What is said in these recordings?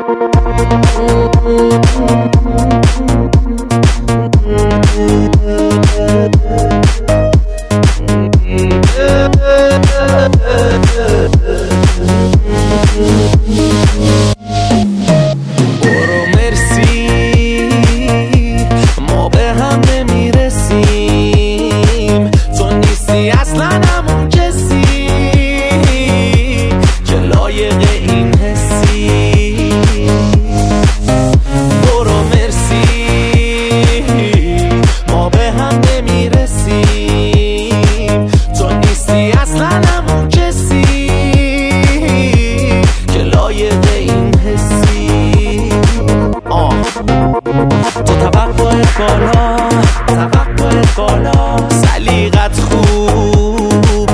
سلیقت خوب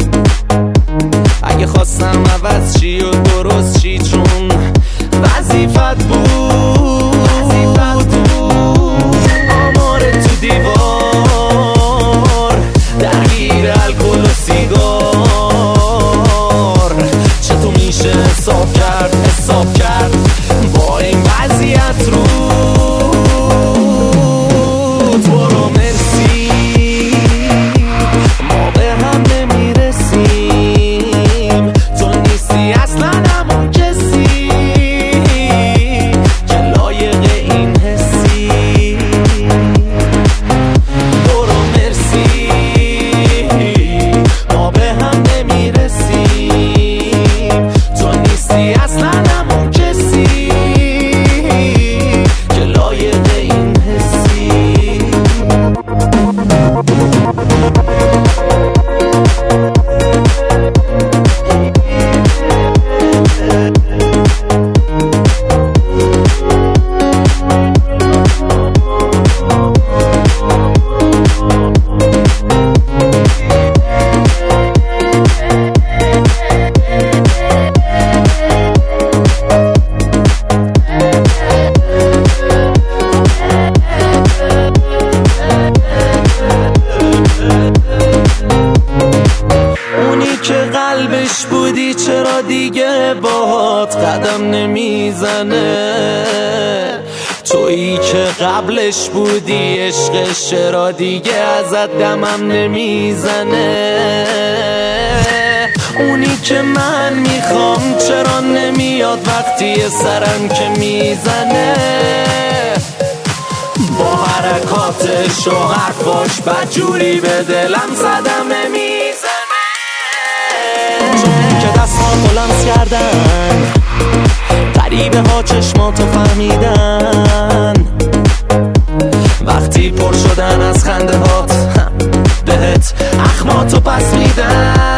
اگه خواستم عوض چی و درست چی چون وظیفت بود آمار تو دیوار درگیر الکل و سیگار چطور میشه حساب کرد با این وضعیت رو قلبش بودی چرا دیگه باهات قدم نمیزنه تویی که قبلش بودی عشقش چرا دیگه ازت دمم نمیزنه اونی که من میخوام چرا نمیاد وقتی سرم که میزنه با حرکاتش و حرفاش بدجوری به دلم صدمه میزنه چون که دستان بلند کردن غریبه ها چشماتو فهمیدن وقتی پر شدن از خنده هات بهت اخماتو پس میدن